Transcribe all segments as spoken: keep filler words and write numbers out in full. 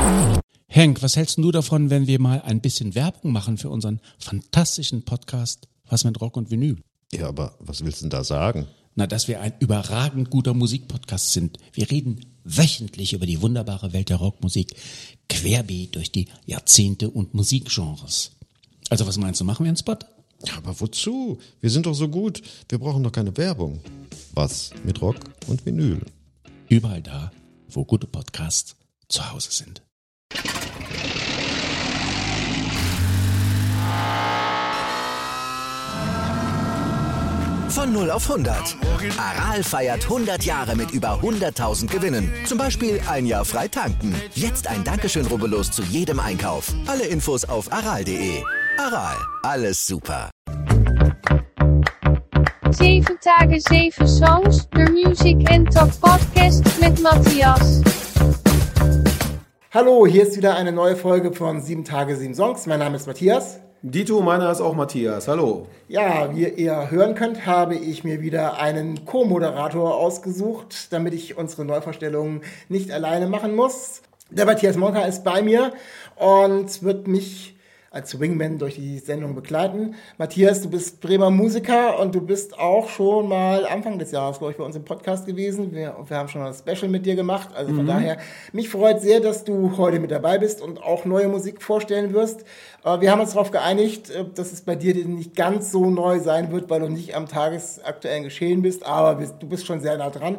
Henk, was hältst du davon, wenn wir mal ein bisschen Werbung machen für unseren fantastischen Podcast Was mit Rock und Vinyl? Ja, aber was willst du denn da sagen? Na, dass wir ein überragend guter Musikpodcast sind. Wir reden wöchentlich über die wunderbare Welt der Rockmusik, querbeet durch die Jahrzehnte und Musikgenres. Also was meinst du, machen wir einen Spot? Ja, aber wozu? Wir sind doch so gut. Wir brauchen doch keine Werbung. Was mit Rock und Vinyl? Überall da, wo gute Podcasts zu Hause sind. Von null auf hundert. Aral feiert hundert Jahre mit über hunderttausend Gewinnen. Zum Beispiel ein Jahr frei tanken. Jetzt ein Dankeschön, rubbellos zu jedem Einkauf. Alle Infos auf aral punkt de. Aral, alles super. Zeven Tage, zeven Songs, de Music and Talk Podcast mit Matthias. Hallo, hier ist wieder eine neue Folge von sieben Tage, sieben Songs. Mein Name ist Matthias. Dito, meiner ist auch Matthias. Hallo. Ja, wie ihr hören könnt, habe ich mir wieder einen Co-Moderator ausgesucht, damit ich unsere Neuvorstellungen nicht alleine machen muss. Der Matthias Monka ist bei mir und wird mich als Wingman durch die Sendung begleiten. Matthias, du bist Bremer Musiker und du bist auch schon mal Anfang des Jahres, glaube ich, bei uns im Podcast gewesen. Wir, wir haben schon ein Special mit dir gemacht. Also von mhm. daher, mich freut sehr, dass du heute mit dabei bist und auch neue Musik vorstellen wirst. Wir haben uns darauf geeinigt, dass es bei dir nicht ganz so neu sein wird, weil du nicht am tagesaktuellen Geschehen bist, aber du bist schon sehr nah dran.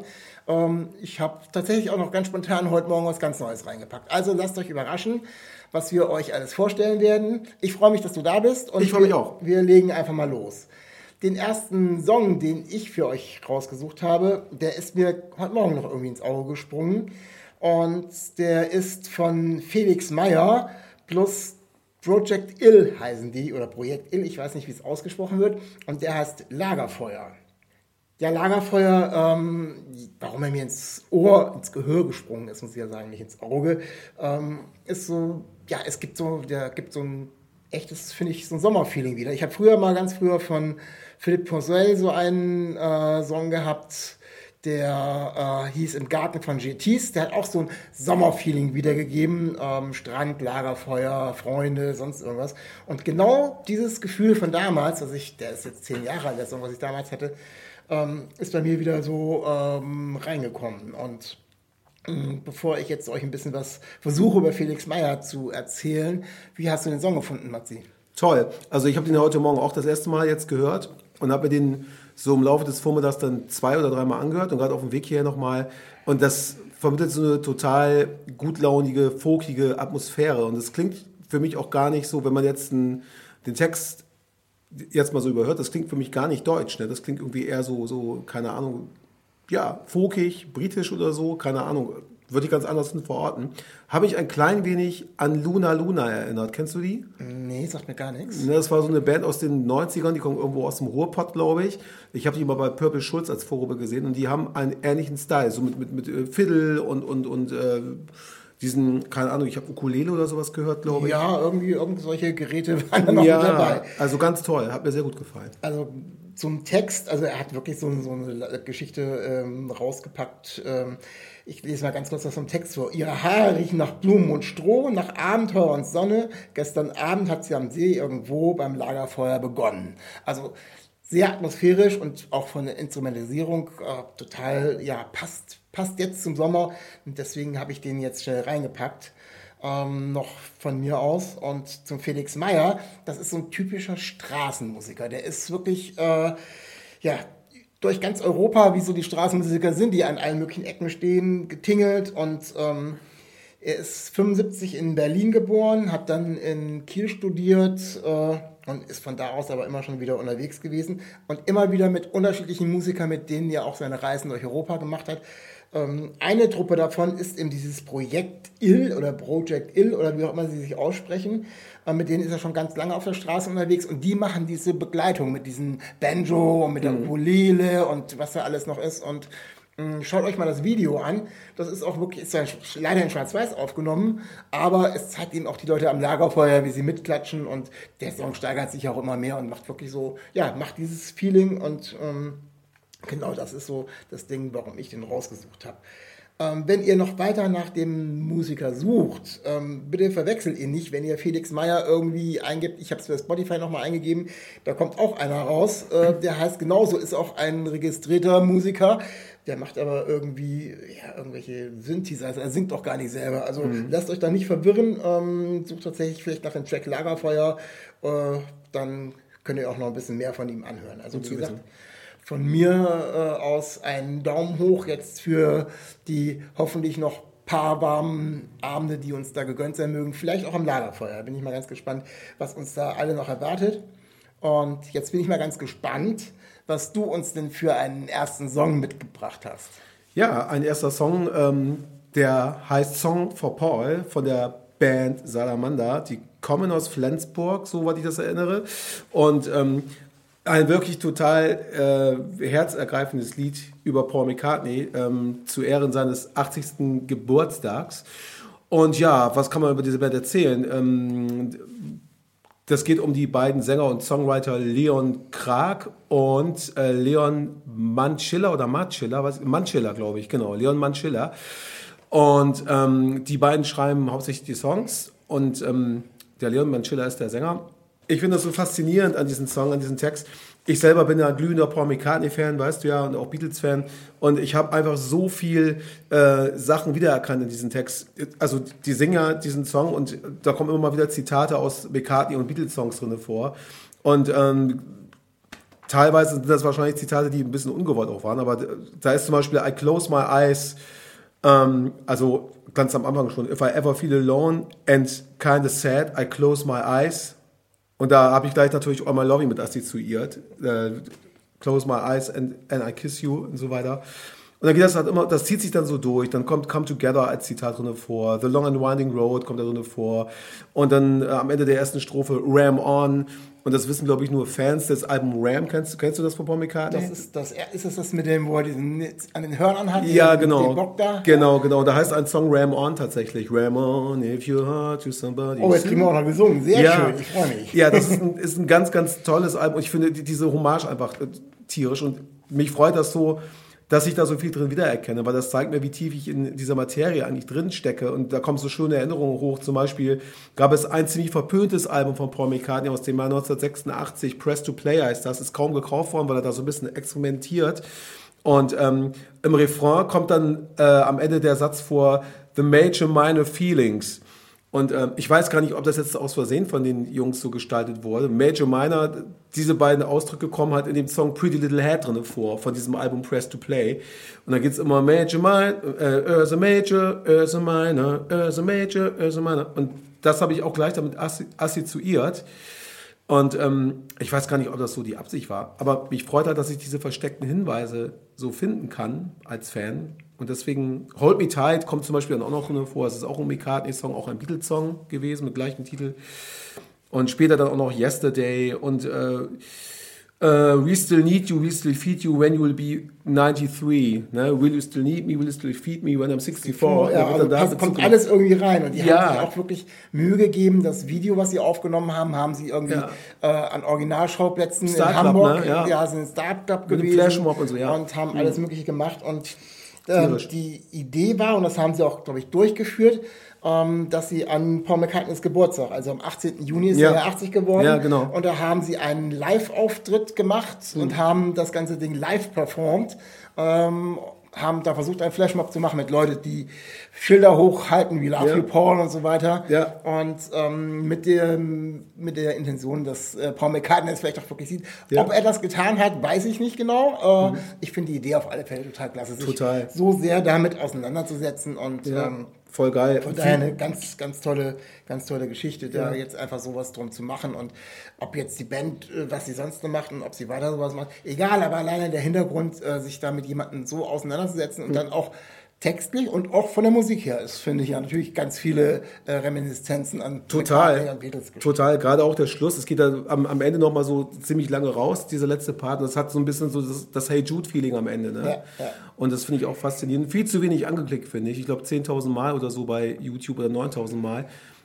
Ich habe tatsächlich auch noch ganz spontan heute Morgen was ganz Neues reingepackt. Also lasst euch überraschen, was wir euch alles vorstellen werden. Ich freue mich, dass du da bist. Und ich freue mich auch. Wir legen einfach mal los. Den ersten Song, den ich für euch rausgesucht habe, der ist mir heute Morgen noch irgendwie ins Auge gesprungen. Und der ist von Felix Meyer plus Project Ill heißen die, oder Projekt Ill, ich weiß nicht, wie es ausgesprochen wird. Und der heißt Lagerfeuer. Ja, Lagerfeuer, ähm, warum er mir ins Ohr, ins Gehör gesprungen ist, muss ich ja sagen, nicht ins Auge, ähm, ist so, ja, es gibt so, der gibt so ein echtes, finde ich, so ein Sommerfeeling wieder. Ich habe früher mal, ganz früher von Philippe Poncel so einen äh, Song gehabt, der äh, hieß Im Garten von G Ts, der hat auch so ein Sommerfeeling wiedergegeben, ähm, Strand, Lagerfeuer, Freunde, sonst irgendwas. Und genau dieses Gefühl von damals, also ich, der ist jetzt zehn Jahre alt, der Song, was ich damals hatte, ähm, ist bei mir wieder so ähm, reingekommen. Und ähm, bevor ich jetzt euch ein bisschen was versuche über Felix Meyer zu erzählen, wie hast du den Song gefunden, Matzi? Toll. Also ich habe den heute Morgen auch das erste Mal jetzt gehört und habe mir den so im Laufe des Vormittags dann zwei oder dreimal angehört und gerade auf dem Weg hierher nochmal. Und das vermittelt so eine total gutlaunige, folkige Atmosphäre. Und es klingt für mich auch gar nicht so, wenn man jetzt einen, den Text jetzt mal so überhört, das klingt für mich gar nicht deutsch. Ne? Das klingt irgendwie eher so, so, keine Ahnung, ja, folkig, britisch oder so, keine Ahnung, würde ich ganz anders verorten. Habe ich ein klein wenig an Luna Luna erinnert. Kennst du die? Nee, sagt mir gar nichts. Ne, das war so eine Band aus den neunzigern, die kommt irgendwo aus dem Ruhrpott, glaube ich. Ich habe die mal bei Purple Schulz als Vorgruppe gesehen und die haben einen ähnlichen Style, so mit, mit, mit Fiddle und, und, und äh, diesen, keine Ahnung, ich habe Ukulele oder sowas gehört, glaube ich. Ja, irgendwie irgendwelche Geräte waren da noch ja, mit dabei. Also ganz toll, hat mir sehr gut gefallen. Also zum Text, also er hat wirklich so, so eine Geschichte ähm, rausgepackt. Ähm, ich lese mal ganz kurz was vom Text vor. Ihre Haare riechen nach Blumen und Stroh, nach Abenteuer und Sonne. Gestern Abend hat sie am See irgendwo beim Lagerfeuer begonnen. Also sehr atmosphärisch und auch von der Instrumentalisierung äh, total, ja, passt, passt jetzt zum Sommer. Und deswegen habe ich den jetzt schnell reingepackt. Ähm, noch von mir aus. Und zum Felix Meyer, das ist so ein typischer Straßenmusiker. Der ist wirklich, äh, ja, durch ganz Europa, wie so die Straßenmusiker sind, die an allen möglichen Ecken stehen, getingelt. Und ähm, er ist fünfundsiebzig in Berlin geboren, hat dann in Kiel studiert äh, und ist von da aus aber immer schon wieder unterwegs gewesen. Und immer wieder mit unterschiedlichen Musikern, mit denen er auch seine Reisen durch Europa gemacht hat. Eine Truppe davon ist eben dieses Projekt Ill oder Project Ill oder wie auch immer sie sich aussprechen. Mit denen ist er schon ganz lange auf der Straße unterwegs und die machen diese Begleitung mit diesem Banjo und mit der Ukulele und was da alles noch ist. Und mh, schaut euch mal das Video an. Das ist auch wirklich, ist ja leider in Schwarz-Weiß aufgenommen, aber es zeigt eben auch die Leute am Lagerfeuer, wie sie mitklatschen und der Song steigert sich auch immer mehr und macht wirklich so, ja, macht dieses Feeling und ähm, genau, das ist so das Ding, warum ich den rausgesucht habe. Ähm, wenn ihr noch weiter nach dem Musiker sucht, ähm, bitte verwechselt ihn nicht, wenn ihr Felix Meyer irgendwie eingibt. Ich habe es bei Spotify nochmal eingegeben, da kommt auch einer raus, äh, der heißt genauso, ist auch ein registrierter Musiker. Der macht aber irgendwie ja, irgendwelche Synthesizer, er singt auch gar nicht selber. Also mhm. lasst euch da nicht verwirren, ähm, sucht tatsächlich vielleicht nach dem Track Lagerfeuer, äh, dann könnt ihr auch noch ein bisschen mehr von ihm anhören. Also wie gesagt, von mir äh, aus einen Daumen hoch jetzt für die hoffentlich noch paar warmen Abende, die uns da gegönnt sein mögen. Vielleicht auch am Lagerfeuer. Bin ich mal ganz gespannt, was uns da alle noch erwartet. Und jetzt bin ich mal ganz gespannt, was du uns denn für einen ersten Song mitgebracht hast. Ja, ein erster Song, ähm, der heißt Song for Paul von der Band Salamander. Die kommen aus Flensburg, soweit ich das erinnere. Und ähm, ein wirklich total äh, herzergreifendes Lied über Paul McCartney ähm, zu Ehren seines achtzigsten Geburtstags. Und ja, was kann man über diese Band erzählen? Ähm, das geht um die beiden Sänger und Songwriter Leon Krag und äh, Leon Mancilla oder Mancilla, was? Mancilla, glaube ich, genau, Leon Mancilla. Und ähm, die beiden schreiben hauptsächlich die Songs und ähm, der Leon Mancilla ist der Sänger. Ich finde das so faszinierend an diesem Song, an diesem Text. Ich selber bin ja glühender Paul McCartney-Fan, weißt du ja, und auch Beatles-Fan. Und ich habe einfach so viel äh, Sachen wiedererkannt in diesem Text. Also die Singer diesen Song und da kommen immer mal wieder Zitate aus McCartney- und Beatles-Songs drin vor. Und ähm, teilweise sind das wahrscheinlich Zitate, die ein bisschen ungewollt auch waren. Aber da ist zum Beispiel I close my eyes, ähm, also ganz am Anfang schon, if I ever feel alone and kinda sad, I close my eyes. Und da habe ich gleich natürlich All My Loving mit assoziiert. Äh, Close My Eyes and, and I Kiss You und so weiter. Und dann geht das halt immer, das zieht sich dann so durch. Dann kommt Come Together als Zitat drin vor. The Long and Winding Road kommt da drin vor. Und dann äh, am Ende der ersten Strophe Ram On. Und das wissen, glaube ich, nur Fans des Albums Ram. Kennst, kennst du das von Paul McCartney? Das ist das, ist das, das mit dem, wo er diesen an den Hörnern hat? Ja, den, genau. Den Bock da? Genau, genau. Da heißt ein Song Ram On tatsächlich. Ram On, if you hurt to somebody. Oh, jetzt kriegen wir auch noch gesungen. Sehr ja. schön, ich freue mich. Ja, das ist ein, ist ein ganz, ganz tolles Album. Und ich finde die, diese Hommage einfach äh, tierisch. Und mich freut das so, dass ich da so viel drin wiedererkenne, weil das zeigt mir, wie tief ich in dieser Materie eigentlich drin stecke. Und da kommen so schöne Erinnerungen hoch. Zum Beispiel gab es ein ziemlich verpöntes Album von Paul McCartney aus dem Jahr neunzehnhundertsechsundachtzig, Press to Play heißt das. Ist kaum gekauft worden, weil er da so ein bisschen experimentiert. Und ähm, im Refrain kommt dann äh, am Ende der Satz vor, The Major Minor Feelings. Und ähm, ich weiß gar nicht, ob das jetzt aus Versehen von den Jungs so gestaltet wurde. Major Minor, diese beiden Ausdrücke kommen halt in dem Song Pretty Little Head drin vor, von diesem Album Press to Play. Und da geht's immer Major Minor, äh, Ursa Major, Ursa Minor, Ursa Major, Ursa Minor. Und das habe ich auch gleich damit assi- assoziiert. Und ähm, ich weiß gar nicht, ob das so die Absicht war. Aber mich freut halt, dass ich diese versteckten Hinweise so finden kann als Fan. Und deswegen, Hold Me Tight kommt zum Beispiel dann auch noch drin vor. Es ist auch ein McCartney-Song, auch ein Beatles-Song gewesen mit gleichem Titel. Und später dann auch noch Yesterday und äh, äh, We Still Need You, We Still Feed You When You Will Be ninety-three. Ne? Will You Still Need Me, Will You Still Feed Me When I'm sixty-four. Ja, also da passt, kommt alles irgendwie rein. Und die ja. haben sich auch wirklich Mühe gegeben. Das Video, was sie aufgenommen haben, haben sie irgendwie ja. äh, an Originalschauplätzen Star in Club, Hamburg, ne? ja. ja, sind ein Star Club mit gewesen Flashmob und so, ja. und haben mhm. alles Mögliche gemacht. Und ähm, die Idee war, und das haben sie auch, glaube ich, durchgeführt, ähm, dass sie an Paul McCartneys Geburtstag, also am achtzehnten Juni ist ja. er achtzig geworden. Ja, genau. Und da haben sie einen Live-Auftritt gemacht mhm. und haben das ganze Ding live performt. Ähm, haben da versucht, einen Flashmob zu machen mit Leuten, die Schilder hochhalten, wie Love ja. You Paul und so weiter. Ja. Und ähm, mit, der, mit der Intention, dass äh, Paul McCartney es vielleicht auch wirklich sieht. Ja. Ob er das getan hat, weiß ich nicht genau. Äh, mhm. Ich finde die Idee auf alle Fälle total klasse, sich total. so sehr damit auseinanderzusetzen. Und ja. ähm, voll geil. von daher eine ganz, ganz tolle, ganz tolle Geschichte, da ja. jetzt einfach sowas drum zu machen. Und ob jetzt die Band, was sie sonst noch macht und ob sie weiter sowas macht, egal, aber alleine der Hintergrund, sich da mit jemandem so auseinanderzusetzen und mhm. dann auch textlich und auch von der Musik her ist, finde ich ja natürlich ganz viele äh, Reminiszenzen an total, und Beatles. Total, gerade auch der Schluss, es geht da am, am Ende nochmal so ziemlich lange raus, dieser letzte Part, das hat so ein bisschen so das, das Hey Jude-Feeling am Ende, ne? Ja, ja. Und das finde ich auch faszinierend, viel zu wenig angeklickt, finde ich, ich glaube zehntausend Mal oder so bei YouTube oder neuntausend Mal.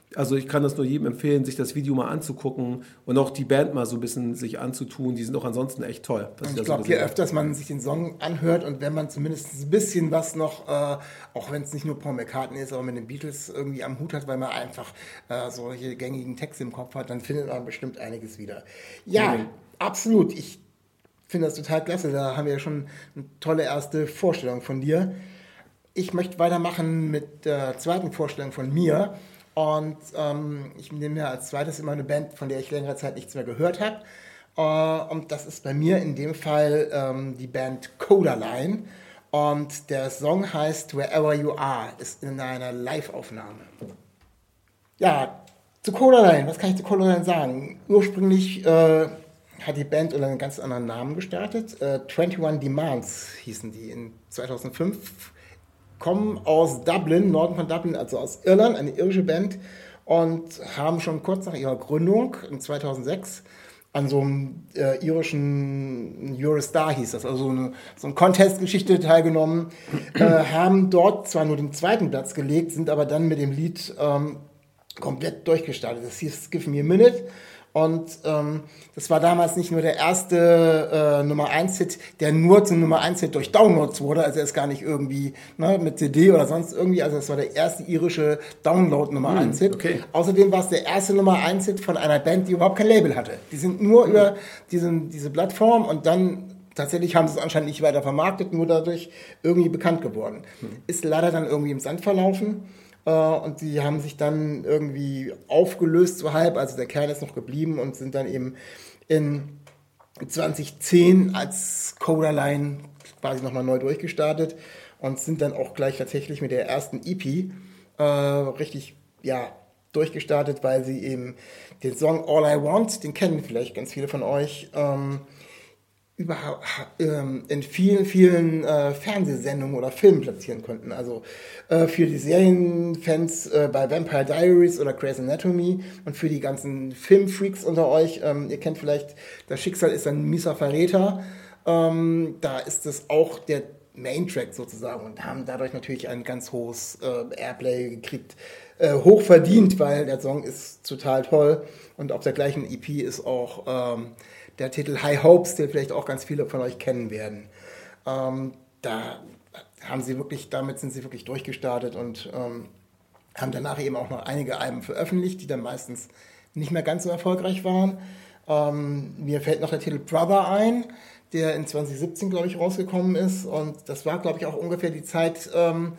Also ich kann das nur jedem empfehlen, sich das Video mal anzugucken und auch die Band mal so ein bisschen sich anzutun. Die sind auch ansonsten echt toll. Und ich glaube, je öfters man sich den Song anhört und wenn man zumindest ein bisschen was noch, äh, auch wenn es nicht nur Paul McCartney ist, aber mit den Beatles irgendwie am Hut hat, weil man einfach äh, solche gängigen Texte im Kopf hat, dann findet man bestimmt einiges wieder. Ja, mhm. absolut. Ich finde das total klasse. Da haben wir ja schon eine tolle erste Vorstellung von dir. Ich möchte weitermachen mit der zweiten Vorstellung von mir. Und ähm, ich nehme mir als zweites immer eine Band, von der ich längere Zeit nichts mehr gehört habe. Äh, und das ist bei mir in dem Fall ähm, die Band Codaline. Und der Song heißt Wherever You Are, ist in einer Live-Aufnahme. Ja, zu Codaline, was kann ich zu Codaline sagen? Ursprünglich äh, hat die Band unter einem ganz anderen Namen gestartet. Äh, einundzwanzig Demands hießen die in zweitausendfünf. Kommen aus Dublin, Norden von Dublin, also aus Irland, eine irische Band, und haben schon kurz nach ihrer Gründung in zweitausendsechs an so einem äh, irischen Eurostar hieß das, also so eine, so eine Contest-Geschichte teilgenommen, äh, haben dort zwar nur den zweiten Platz gelegt, sind aber dann mit dem Lied ähm, komplett durchgestartet. Das hieß Give Me a Minute. Und ähm, das war damals nicht nur der erste äh, Nummer eins Hit, der nur zum Nummer eins Hit durch Downloads wurde, also er ist gar nicht irgendwie ne, mit C D oder sonst irgendwie, also es war der erste irische Download Nummer eins Hit. Okay. Außerdem war es der erste Nummer eins Hit von einer Band, die überhaupt kein Label hatte. Die sind nur mhm. über diesen, diese Plattform und dann tatsächlich haben sie es anscheinend nicht weiter vermarktet, nur dadurch irgendwie bekannt geworden. Mhm. Ist leider dann irgendwie im Sand verlaufen. Und die haben sich dann irgendwie aufgelöst so halb, also der Kern ist noch geblieben und sind dann eben in zweitausendzehn als Codaline quasi nochmal neu durchgestartet und sind dann auch gleich tatsächlich mit der ersten E P äh, richtig ja, durchgestartet, weil sie eben den Song All I Want, den kennen vielleicht ganz viele von euch, ähm, überhaupt ähm, in vielen, vielen äh, Fernsehsendungen oder Filmen platzieren konnten. Also äh, für die Serienfans äh, bei Vampire Diaries oder Grey's Anatomy und für die ganzen Filmfreaks unter euch. Ähm, ihr kennt vielleicht, das Schicksal ist ein mieser Verräter. Ähm, da ist es auch der Main-Track sozusagen und haben dadurch natürlich ein ganz hohes äh, Airplay gekriegt. Äh, hoch verdient, weil der Song ist total toll und auf der gleichen E P ist auch ähm, der Titel High Hopes, den vielleicht auch ganz viele von euch kennen werden. Ähm, da haben sie wirklich, damit sind sie wirklich durchgestartet und ähm, haben danach eben auch noch einige Alben veröffentlicht, die dann meistens nicht mehr ganz so erfolgreich waren. Ähm, mir fällt noch der Titel Brother ein, der in zwanzig siebzehn, glaube ich, rausgekommen ist. Und das war, glaube ich, auch ungefähr die Zeit, ähm,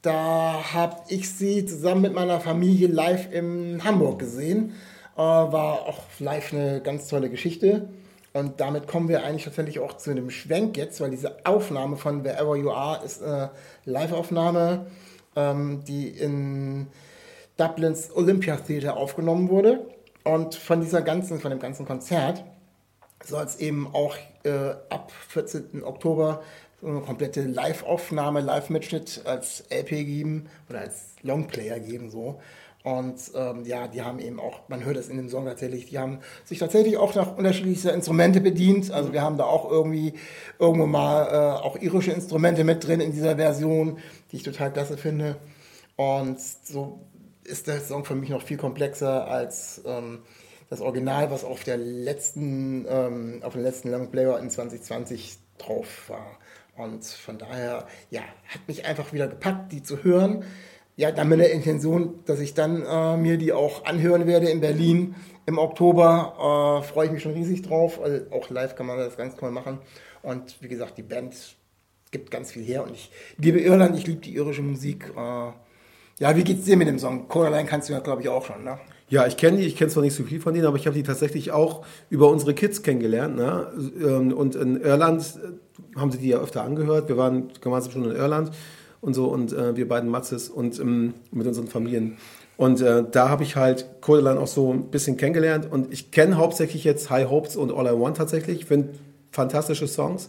da habe ich sie zusammen mit meiner Familie live in Hamburg gesehen. Äh, war auch live eine ganz tolle Geschichte. Und damit kommen wir eigentlich tatsächlich auch zu einem Schwenk jetzt, weil diese Aufnahme von Wherever You Are ist eine Live-Aufnahme, ähm, die in Dublins Olympia Theatre aufgenommen wurde. Und von dieser ganzen, von dem ganzen Konzert soll es eben auch äh, ab vierzehnten Oktober so eine komplette Live-Aufnahme, Live-Mitschnitt als L P geben oder als Longplayer geben, so. Und ähm, ja, die haben eben auch, man hört es in dem Song tatsächlich, die haben sich tatsächlich auch nach unterschiedlichster Instrumente bedient. Also wir haben da auch irgendwie irgendwo mal äh, auch irische Instrumente mit drin in dieser Version, die ich total klasse finde. Und so ist der Song für mich noch viel komplexer als ähm, das Original, was auf der letzten, ähm, auf dem letzten Longplayer in zwanzig zwanzig drauf war. Und von daher, ja, hat mich einfach wieder gepackt, die zu hören. Ja, dann mit der Intention, dass ich dann äh, mir die auch anhören werde in Berlin im Oktober. Äh, freue ich mich schon riesig drauf. Also auch live kann man das ganz toll machen. Und wie gesagt, die Band gibt ganz viel her. Und ich liebe Irland, ich liebe die irische Musik. Äh, ja, wie geht's dir mit dem Song? Codaline kannst du ja, glaube ich, auch schon, ne? Ja, ich kenne die, ich kenne zwar nicht so viel von denen, aber ich habe die tatsächlich auch über unsere Kids kennengelernt. Ne? Und in Irland haben sie die ja öfter angehört. Wir waren gemeinsam schon in Irland und so und äh, wir beiden Matzes und ähm, mit unseren Familien. Und äh, da habe ich halt Codaline auch so ein bisschen kennengelernt und ich kenne hauptsächlich jetzt High Hopes und All I Want tatsächlich. Ich finde fantastische Songs.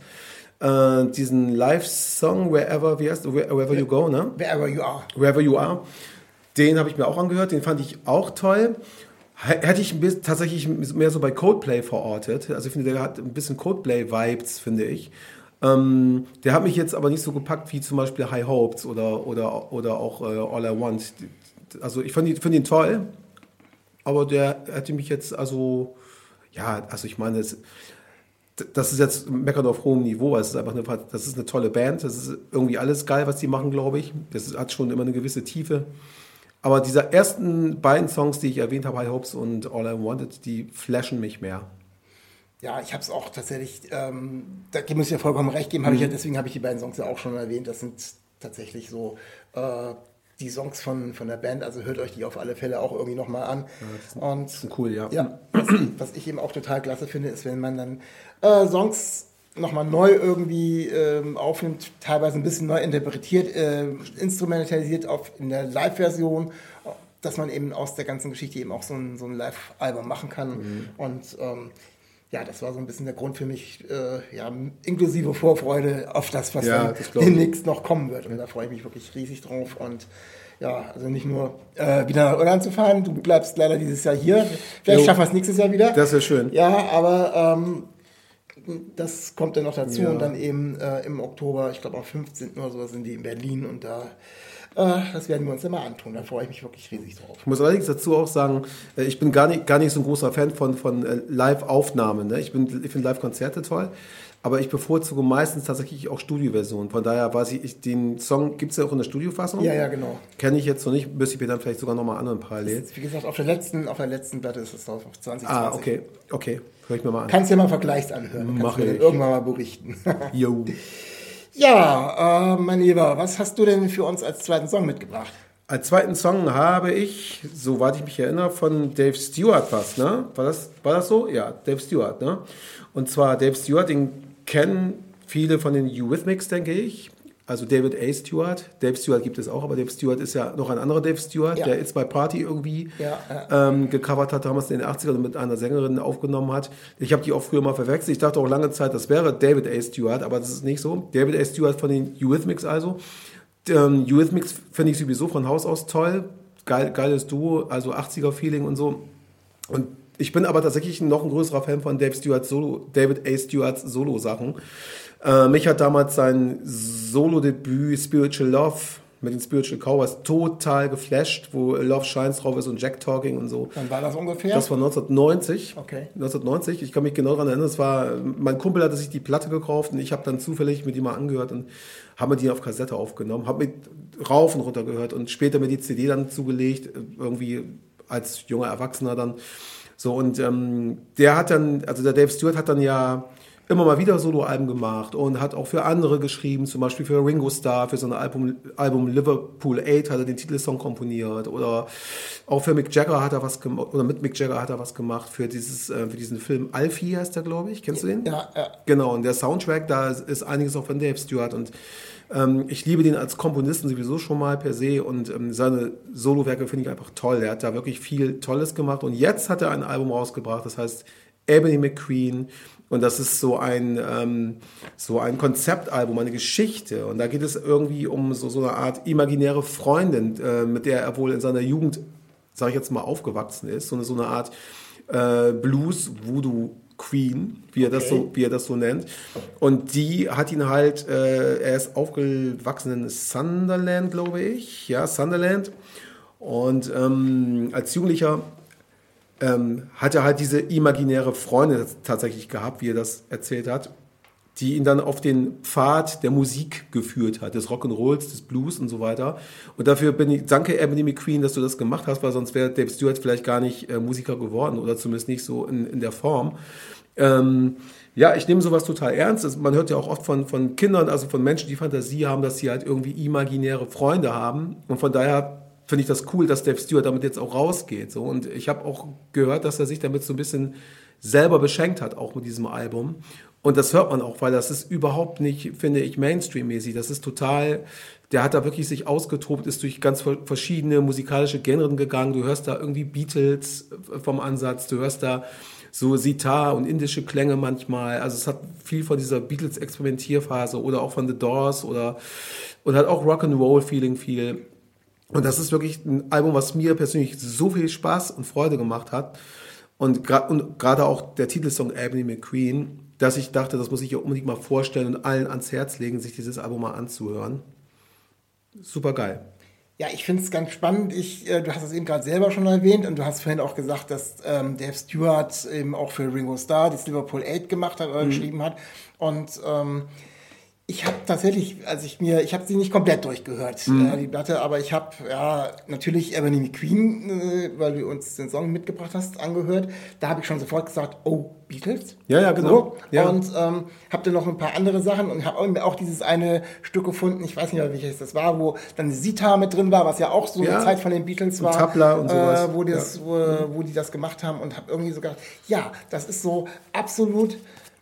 Äh, diesen Live-Song, Wherever, wie heißt Wherever You Go, ne? Wherever You Are. Wherever You Are. Den habe ich mir auch angehört, den fand ich auch toll. Hätte ich ein bisschen, tatsächlich mehr so bei Coldplay verortet. Also ich finde, der hat ein bisschen Coldplay-Vibes, finde ich. Ähm, der hat mich jetzt aber nicht so gepackt wie zum Beispiel High Hopes oder, oder, oder auch äh, All I Want. Also ich finde ihn, find ihn toll, aber der hätte mich jetzt, also, ja, also ich meine, das, das ist jetzt Meckern auf hohem Niveau, es ist einfach eine, das ist eine tolle Band, das ist irgendwie alles geil, was die machen, glaube ich. Das hat schon immer eine gewisse Tiefe. Aber diese ersten beiden Songs, die ich erwähnt habe, High Hopes und All I Wanted, die flashen mich mehr. Ja, ich habe es auch tatsächlich, ähm, da muss ich ja vollkommen recht geben, hab Mhm. ich ja, deswegen habe ich die beiden Songs ja auch schon erwähnt. Das sind tatsächlich so äh, die Songs von, von der Band, also hört euch die auf alle Fälle auch irgendwie nochmal an. Ja, und cool, ja. ja was, was ich eben auch total klasse finde, ist, wenn man dann äh, Songs nochmal neu irgendwie ähm, aufnimmt, teilweise ein bisschen neu interpretiert, äh, instrumentalisiert auf, in der Live-Version, dass man eben aus der ganzen Geschichte eben auch so ein, so ein Live-Album machen kann. Mhm. Und ähm, ja, das war so ein bisschen der Grund für mich, äh, ja, inklusive Vorfreude auf das, was ja, dann das demnächst noch kommen wird. Und da freue ich mich wirklich riesig drauf. Und ja, also nicht nur äh, wieder nach Irland zu fahren, du bleibst leider dieses Jahr hier. Vielleicht jo. schaffen wir es nächstes Jahr wieder. Das wäre schön. Ja, aber ähm, das kommt dann noch dazu. Ja. Und dann eben äh, im Oktober, ich glaube am fünfzehnten oder so, sind die in Berlin und da äh, das werden wir uns immer antun. Da freue ich mich wirklich riesig drauf. Ich muss allerdings dazu auch sagen, ich bin gar nicht, gar nicht so ein großer Fan von, von Live-Aufnahmen. Ne? Ich, bin, ich finde Live-Konzerte toll, aber ich bevorzuge meistens tatsächlich auch Studioversionen. Von daher weiß ich, ich den Song gibt es ja auch in der Studiofassung. Ja, ja, genau. Kenne ich jetzt noch nicht, müsste ich mir dann vielleicht sogar nochmal anderen parallel. Wie gesagt, auf der letzten, auf der letzten Platte ist es drauf, auf zwanzig zwanzig. Ah, okay, okay. Hör ich mir mal an. Kannst du ja mal Vergleichs anhören. Mach ich. Dann irgendwann mal berichten. Jo. Ja, äh, mein Lieber, was hast du denn für uns als zweiten Song mitgebracht? Als zweiten Song habe ich, soweit ich mich erinnere, von Dave Stewart was, ne? War das, war das so? Ja, Dave Stewart, ne? Und zwar Dave Stewart, den kennen viele von den Eurythmics, denke ich. Also David A. Stewart. Dave Stewart gibt es auch, aber Dave Stewart ist ja noch ein anderer Dave Stewart, ja. der It's My Party irgendwie ja, ja. Ähm, gecovert hat, damals in den achtzigern und mit einer Sängerin aufgenommen hat. Ich habe die auch früher mal verwechselt. Ich dachte auch lange Zeit, das wäre David A. Stewart, aber das ist nicht so. David A. Stewart von den Eurythmics also. Ähm, Eurythmics finde ich sowieso von Haus aus toll. Geil, geiles Duo, also achtziger-Feeling und so. Und ich bin aber tatsächlich noch ein größerer Fan von Dave Stewart Solo, David A. Stewarts Solo-Sachen. Äh, mich hat damals sein Solo-Debüt Spiritual Love mit den Spiritual Cowboys total geflasht, wo Love Shines drauf ist und Jack Talking und so. Wann war das ungefähr? Das war neunzehnhundertneunzig. Okay. neunzehnhundertneunzig, ich kann mich genau daran erinnern, das war, mein Kumpel hatte sich die Platte gekauft und ich habe dann zufällig mit ihm mal angehört und habe mir die auf Kassette aufgenommen, habe mit rauf und runter gehört und später mir die C D dann zugelegt, irgendwie als junger Erwachsener dann. So, und ähm, der hat dann, also der Dave Stewart hat dann ja immer mal wieder Soloalben gemacht und hat auch für andere geschrieben, zum Beispiel für Ringo Starr, für sein Album, Album Liverpool acht hat er den Titelsong komponiert oder auch für Mick Jagger hat er was gemacht, oder mit Mick Jagger hat er was gemacht für dieses, äh, für diesen Film Alfie heißt der, glaube ich. Kennst du den? Ja, ja. Genau, und der Soundtrack, da ist einiges auch von Dave Stewart und ähm, ich liebe den als Komponisten sowieso schon mal per se und ähm, seine Solowerke finde ich einfach toll. Er hat da wirklich viel Tolles gemacht und jetzt hat er ein Album rausgebracht, das heißt Ebony McQueen. Und das ist so ein, ähm, so ein Konzeptalbum, eine Geschichte. Und da geht es irgendwie um so, so eine Art imaginäre Freundin, äh, mit der er wohl in seiner Jugend, sage ich jetzt mal, aufgewachsen ist. So eine, so eine Art äh, Blues-Voodoo-Queen, wie er, okay. das so, wie er das so nennt. Und die hat ihn halt, äh, er ist aufgewachsen in Sunderland, glaube ich. Ja, Sunderland. Und ähm, als Jugendlicher Ähm, hat er halt diese imaginäre Freundin tatsächlich gehabt, wie er das erzählt hat, die ihn dann auf den Pfad der Musik geführt hat, des Rock'n'Rolls, des Blues und so weiter. Und dafür bin ich, danke Ebony McQueen, dass du das gemacht hast, weil sonst wäre Dave Stewart vielleicht gar nicht äh, Musiker geworden oder zumindest nicht so in, in der Form. Ähm, ja, ich nehme sowas total ernst. Also man hört ja auch oft von, von Kindern, also von Menschen, die Fantasie haben, dass sie halt irgendwie imaginäre Freunde haben. Und von daher finde ich das cool, dass Dave Stewart damit jetzt auch rausgeht. So. Und ich habe auch gehört, dass er sich damit so ein bisschen selber beschenkt hat, auch mit diesem Album. Und das hört man auch, weil das ist überhaupt nicht, finde ich, Mainstream-mäßig. Das ist total, der hat da wirklich sich ausgetobt, ist durch ganz verschiedene musikalische Genren gegangen. Du hörst da irgendwie Beatles vom Ansatz, du hörst da so Sitar und indische Klänge manchmal. Also es hat viel von dieser Beatles-Experimentierphase oder auch von The Doors oder und hat auch Rock'n'Roll-Feeling viel. Und das ist wirklich ein Album, was mir persönlich so viel Spaß und Freude gemacht hat. Und gerade auch der Titelsong Ebony McQueen, dass ich dachte, das muss ich ja unbedingt mal vorstellen und allen ans Herz legen, sich dieses Album mal anzuhören. Super geil. Ja, ich finde es ganz spannend. Ich, äh, du hast es eben gerade selber schon erwähnt und du hast vorhin auch gesagt, dass ähm, Dave Stewart eben auch für Ringo Starr das Liverpool Eight gemacht hat oder mhm. geschrieben hat. Und ähm, ich habe tatsächlich, als ich mir, ich habe sie nicht komplett durchgehört, mhm. äh, die Platte, aber ich habe ja natürlich Ebony McQueen, äh, weil du uns den Song mitgebracht hast, angehört. Da habe ich schon sofort gesagt, oh, Beatles. Ja, ja, genau. So. Ja. Und ähm, habe dann noch ein paar andere Sachen und habe auch dieses eine Stück gefunden, ich weiß nicht mehr, welches das war, wo dann Sitar mit drin war, was ja auch so ja. eine Zeit von den Beatles war. Und Tabla und sowas. Äh, wo, die das, ja. wo, wo die das gemacht haben und habe irgendwie so gedacht, ja, das ist so absolut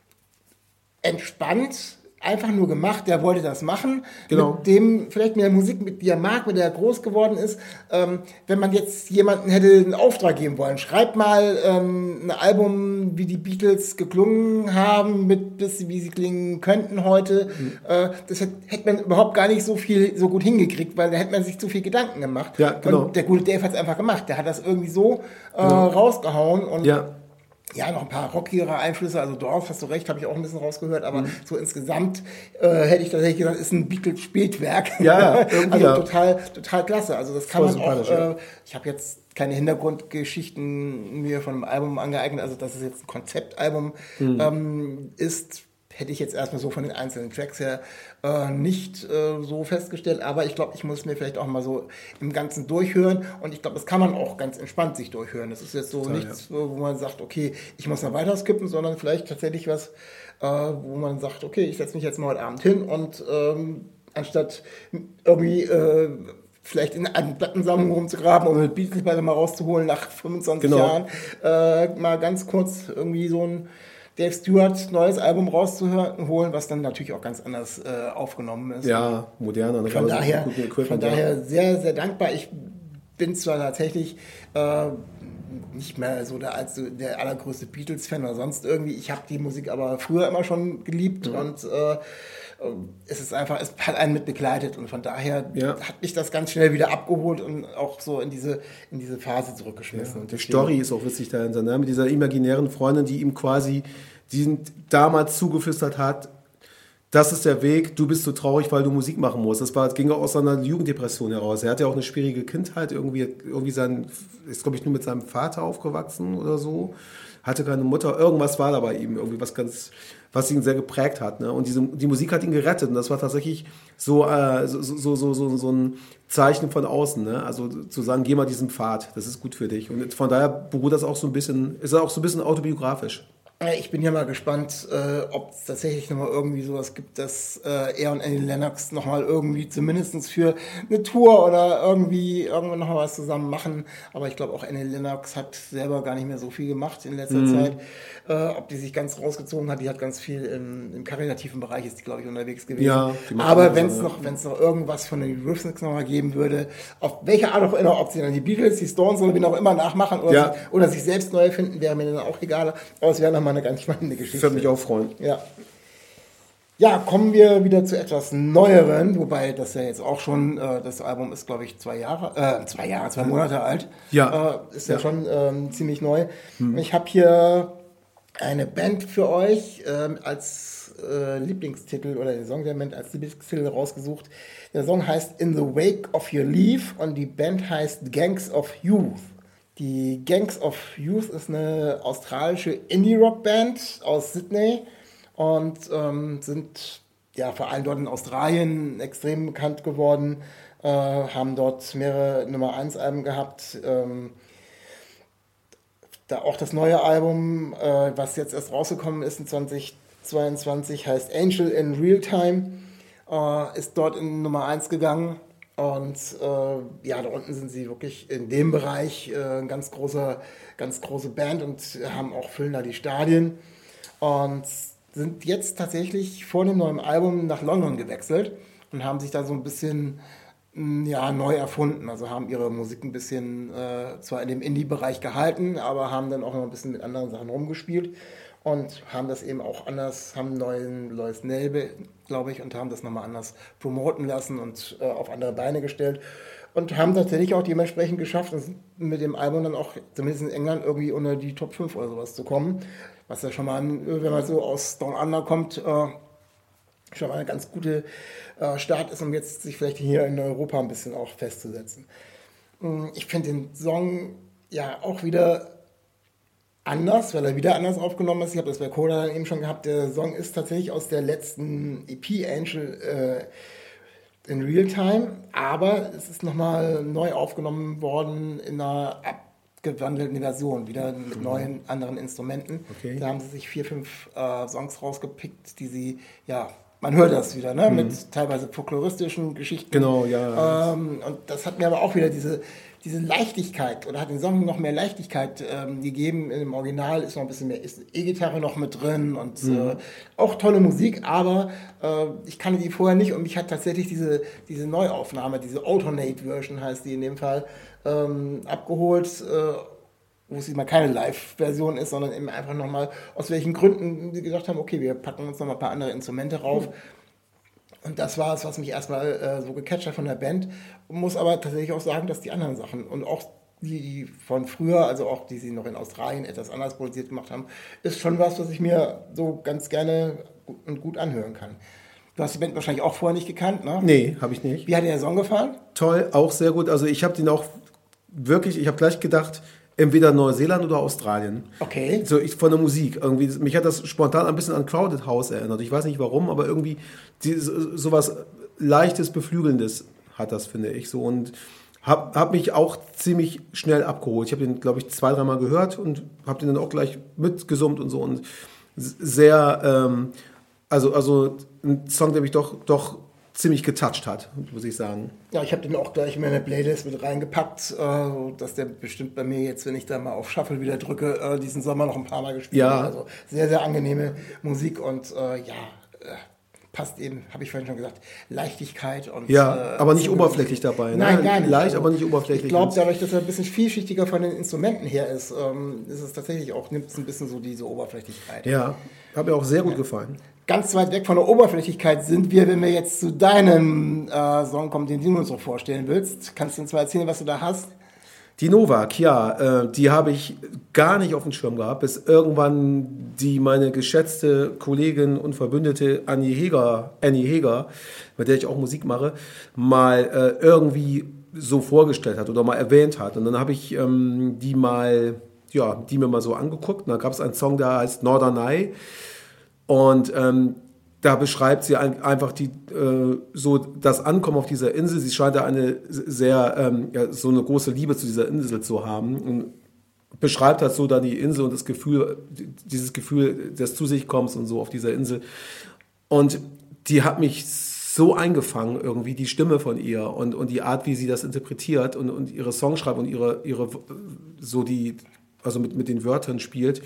entspannt, einfach nur gemacht, der wollte das machen, genau. mit dem, vielleicht mit der Musik, mit der er mag, mit der er groß geworden ist. Ähm, wenn man jetzt jemanden hätte einen Auftrag geben wollen, schreib mal ähm, ein Album, wie die Beatles geklungen haben, mit bis wie sie klingen könnten heute. Mhm. Äh, das hätte, hätte man überhaupt gar nicht so viel, so gut hingekriegt, weil da hätte man sich zu viel Gedanken gemacht. Ja, genau. Und der gute Dave hat es einfach gemacht. Der hat das irgendwie so äh, genau. rausgehauen und ja. Ja, noch ein paar rockigere Einflüsse, also Dorf, hast du recht, habe ich auch ein bisschen rausgehört, aber mhm. so insgesamt äh, hätte ich tatsächlich gesagt, ist ein Beatles-Spätwerk. Ja, also ja. total, total klasse. Also das kann Voll man auch, ja. äh, ich habe jetzt keine Hintergrundgeschichten mir von einem Album angeeignet, also dass es jetzt ein Konzeptalbum mhm. ähm, ist, hätte ich jetzt erstmal so von den einzelnen Tracks her äh, nicht äh, so festgestellt, aber ich glaube, ich muss mir vielleicht auch mal so im Ganzen durchhören und ich glaube, das kann man auch ganz entspannt sich durchhören. Das ist jetzt so Total, nichts, ja. wo man sagt, okay, ich muss noch weiter skippen, sondern vielleicht tatsächlich was, äh, wo man sagt, okay, ich setze mich jetzt mal heute Abend hin und ähm, anstatt irgendwie äh, vielleicht in einen Plattensammlung rumzugraben und eine Beatles mal rauszuholen nach fünfundzwanzig genau. Jahren, äh, mal ganz kurz irgendwie so ein Dave Stewart neues Album rauszuhören, holen, was dann natürlich auch ganz anders äh, aufgenommen ist. Ja, moderner. Von daher, von daher sehr, sehr dankbar. Ich bin zwar tatsächlich äh, nicht mehr so der, als der allergrößte Beatles-Fan oder sonst irgendwie. Ich habe die Musik aber früher immer schon geliebt mhm. und äh, es ist einfach, es hat einen mit begleitet und von daher ja. hat mich das ganz schnell wieder abgeholt und auch so in diese, in diese Phase zurückgeschmissen. Ja. Und die Story ist auch witzig dahinter, ne? Mit dieser imaginären Freundin, die ihm quasi diesen damals zugeflüstert hat, das ist der Weg, du bist so traurig, weil du Musik machen musst. Das, war, das ging auch aus seiner Jugenddepression heraus. Er hatte ja auch eine schwierige Kindheit, irgendwie, irgendwie sein, ist glaube ich nur mit seinem Vater aufgewachsen oder so, hatte keine Mutter, irgendwas war da bei ihm, irgendwie was ganz, was ihn sehr geprägt hat. Ne? Und diese, die Musik hat ihn gerettet und das war tatsächlich so, äh, so, so, so, so, so ein Zeichen von außen. Ne? Also zu sagen, geh mal diesen Pfad, das ist gut für dich. Und von daher beruht das auch so ein bisschen, ist auch so ein bisschen autobiografisch. Ich bin ja mal gespannt, äh, ob es tatsächlich nochmal irgendwie sowas gibt, dass äh, er und Annie Lennox nochmal irgendwie zumindest für eine Tour oder irgendwie irgendwann nochmal was zusammen machen. Aber ich glaube auch Annie Lennox hat selber gar nicht mehr so viel gemacht in letzter mhm. Zeit. Äh, ob die sich ganz rausgezogen hat, die hat ganz viel im, im karitativen Bereich, ist die glaube ich unterwegs gewesen. Ja, aber wenn es so, noch, wenn es noch irgendwas von den Eurythmics nochmal geben würde, auf welche Art auch immer, ob sie dann die Beatles, die Stones oder wen auch immer nachmachen oder, ja. sich, oder sich selbst neu finden, wäre mir dann auch egal. Aber es wäre nochmal eine ganz spannende Geschichte. Ich würde mich auch freuen. Ja. Ja, kommen wir wieder zu etwas Neueren, wobei das ja jetzt auch schon, äh, das Album ist glaube ich zwei Jahre, äh, zwei Jahre, zwei Monate alt. Ja. Äh, ist ja, ja. schon ähm, ziemlich neu. Hm. Ich habe hier eine Band für euch äh, als äh, Lieblingstitel oder den Song der Band als Lieblingstitel rausgesucht. Der Song heißt In the Wake of Your Leave und die Band heißt Gangs of Youth. Die Gangs of Youth ist eine australische Indie-Rock-Band aus Sydney und ähm, sind ja vor allem dort in Australien extrem bekannt geworden, äh, haben dort mehrere Nummer eins Alben gehabt. Ähm, da auch das neue Album, äh, was jetzt erst rausgekommen ist in zwanzig zweiundzwanzig, heißt Angel in Real Time, äh, ist dort in Nummer eins gegangen. Und äh, ja, da unten sind sie wirklich in dem Bereich äh, ein ganz großer, ganz große Band und haben auch füllen da die Stadien und sind jetzt tatsächlich vor dem neuen Album nach London gewechselt und haben sich da so ein bisschen ja, neu erfunden. Also haben ihre Musik ein bisschen äh, zwar in dem Indie-Bereich gehalten, aber haben dann auch noch ein bisschen mit anderen Sachen rumgespielt und haben das eben auch anders, haben ein neuen, neues Label, glaube ich, und haben das nochmal anders promoten lassen und äh, auf andere Beine gestellt und haben tatsächlich auch dementsprechend geschafft, mit dem Album dann auch, zumindest in England, irgendwie unter die Top fünf oder sowas zu kommen, was ja schon mal, wenn man so aus Down Under kommt, äh, schon mal eine ganz gute äh, Start ist, um jetzt sich vielleicht hier in Europa ein bisschen auch festzusetzen. Ich finde den Song ja auch wieder anders, weil er wieder anders aufgenommen ist. Ich habe das bei Coda dann eben schon gehabt. Der Song ist tatsächlich aus der letzten E P Angel äh, in Real Time, aber es ist nochmal neu aufgenommen worden in einer abgewandelten Version, wieder mit mhm. neuen, anderen Instrumenten. Okay. Da haben sie sich vier, fünf äh, Songs rausgepickt, die sie, ja, man hört das wieder, ne? Mhm. Mit teilweise folkloristischen Geschichten. Genau, ja. Ähm, und das hat mir aber auch wieder diese, diese Leichtigkeit, oder hat den Song noch mehr Leichtigkeit ähm, gegeben. Im Original ist noch ein bisschen mehr ist E-Gitarre noch mit drin und mhm. äh, auch tolle Musik, aber äh, ich kannte die vorher nicht und mich hat tatsächlich diese, diese Neuaufnahme, diese Alternate-Version heißt die in dem Fall, ähm, abgeholt, äh, wo es mal keine Live-Version ist, sondern eben einfach nochmal, aus welchen Gründen sie gesagt haben, okay, wir packen uns nochmal ein paar andere Instrumente rauf. Mhm. Und das war es, was mich erstmal äh, so gecatcht hat von der Band. Muss aber tatsächlich auch sagen, dass die anderen Sachen und auch die, die von früher, also auch die sie noch in Australien etwas anders produziert gemacht haben, ist schon was, was ich mir so ganz gerne und gut anhören kann. Du hast die Band wahrscheinlich auch vorher nicht gekannt, ne? Nee, habe ich nicht. Wie hat dir der Song gefallen? Toll, auch sehr gut. Also ich habe den auch wirklich, ich habe gleich gedacht, entweder Neuseeland oder Australien. Okay. So ich von der Musik irgendwie. Mich hat das spontan ein bisschen an Crowded House erinnert. Ich weiß nicht warum, aber irgendwie die, so was leichtes, beflügelndes hat das, finde ich so. Und habe hab mich auch ziemlich schnell abgeholt. Ich habe den, glaube ich, zwei, dreimal gehört und habe den dann auch gleich mitgesummt und so. Und sehr, ähm, also, also ein Song, der mich doch, doch ziemlich getoucht hat, muss ich sagen. Ja, ich habe den auch gleich in meine Playlist mit reingepackt, äh, dass der bestimmt bei mir jetzt, wenn ich da mal auf Shuffle wieder drücke, äh, diesen Sommer noch ein paar Mal gespielt ja. hat. Also sehr, sehr angenehme Musik und äh, ja, äh, passt eben, habe ich vorhin schon gesagt, Leichtigkeit. Und ja, äh, aber nicht oberflächlich dabei. Nein, ne? gar nicht. Leicht, also, aber nicht oberflächlich. Ich glaube, dadurch, dass er ein bisschen vielschichtiger von den Instrumenten her ist, ähm, ist es tatsächlich auch, nimmt es ein bisschen so diese Oberflächlichkeit. Ja, hat mir auch sehr gut ja. gefallen. Ganz weit weg von der Oberflächlichkeit sind wir, wenn wir jetzt zu deinem äh, Song kommen, den du uns so vorstellen willst. Kannst du uns mal erzählen, was du da hast? Die Novak, ja, äh, die habe ich gar nicht auf dem Schirm gehabt, bis irgendwann die meine geschätzte Kollegin und Verbündete Annie Heger, Annie Heger, mit der ich auch Musik mache, mal äh, irgendwie so vorgestellt hat oder mal erwähnt hat. Und dann habe ich ähm, die mal, ja, die mir mal so angeguckt. Und da gab es einen Song, der heißt Norderney. Und ähm, da beschreibt sie ein, einfach die, äh, so das Ankommen auf dieser Insel. Sie scheint da eine sehr, ähm, ja, so eine große Liebe zu dieser Insel zu haben und beschreibt halt so dann die Insel und das Gefühl, dieses Gefühl des Zu sich kommens und so auf dieser Insel. Und die hat mich so eingefangen irgendwie, die Stimme von ihr und, und die Art, wie sie das interpretiert und, und ihre Songs schreibt und ihre, ihre, so die, also mit, mit den Wörtern spielt.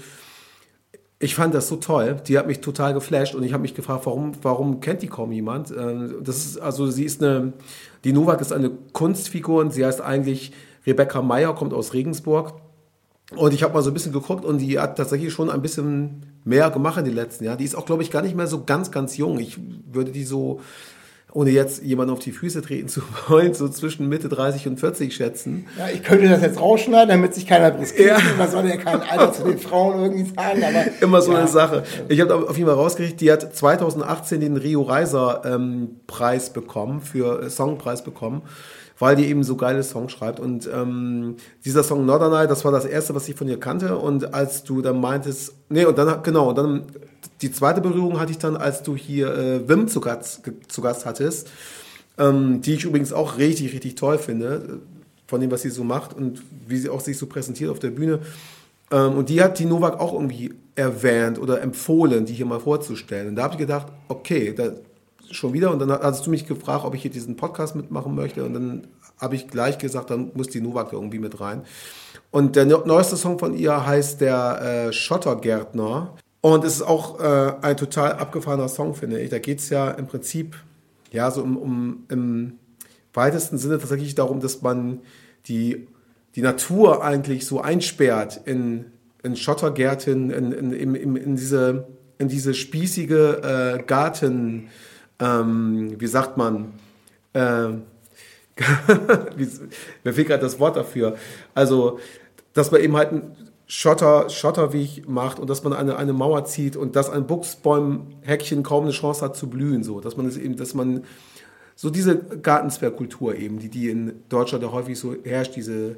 Ich fand das so toll, die hat mich total geflasht und ich habe mich gefragt, warum, warum kennt die kaum jemand? Das ist, also sie ist eine, die Novak ist eine Kunstfigur und sie heißt eigentlich Rebecca Meyer, kommt aus Regensburg und ich habe mal so ein bisschen geguckt und die hat tatsächlich schon ein bisschen mehr gemacht in den letzten Jahren. Die ist auch, glaube ich, gar nicht mehr so ganz, ganz jung. Ich würde die so, ohne jetzt jemanden auf die Füße treten zu wollen, so zwischen Mitte dreißig und vierzig schätzen. Ja, ich könnte das jetzt rausschneiden, damit sich keiner brüskiert. Ja. Man soll ja kein Alter zu den Frauen irgendwie sagen, aber... Immer so ja. eine Sache. Ich habe auf jeden Fall rausgekriegt, die hat zweitausendachtzehn den Rio Reiser ähm, Preis bekommen, für äh, Songpreis bekommen, weil die eben so geile Songs schreibt. Und ähm, dieser Song Norderney, das war das erste, was ich von ihr kannte. Und als du dann meintest, nee, und dann, genau, und dann... Die zweite Berührung hatte ich dann, als du hier äh, Wim zu Gast, zu Gast hattest, ähm, die ich übrigens auch richtig, richtig toll finde, von dem, was sie so macht und wie sie auch sich so präsentiert auf der Bühne. Ähm, und die hat die Novak auch irgendwie erwähnt oder empfohlen, die hier mal vorzustellen. Und da habe ich gedacht, okay, da schon wieder. Und dann hast du mich gefragt, ob ich hier diesen Podcast mitmachen möchte. Und dann habe ich gleich gesagt, dann muss die Novak da irgendwie mit rein. Und der neueste Song von ihr heißt der äh, Schottergärtner. Und es ist auch äh, ein total abgefahrener Song, finde ich. Da geht es ja im Prinzip ja so um, um im weitesten Sinne tatsächlich darum, dass man die, die Natur eigentlich so einsperrt in, in Schottergärten, in, in, in, in, in, diese, in diese spießige äh, Garten, ähm, wie sagt man, äh, wie, mir fehlt gerade das Wort dafür. Also, dass man eben halt Schotter, Schotterweg macht und dass man eine, eine Mauer zieht und dass ein Buchsbäumhäckchen kaum eine Chance hat zu blühen, so, dass man es eben, dass man so diese Gartenzwergkultur eben, die, die in Deutschland ja häufig so herrscht, diese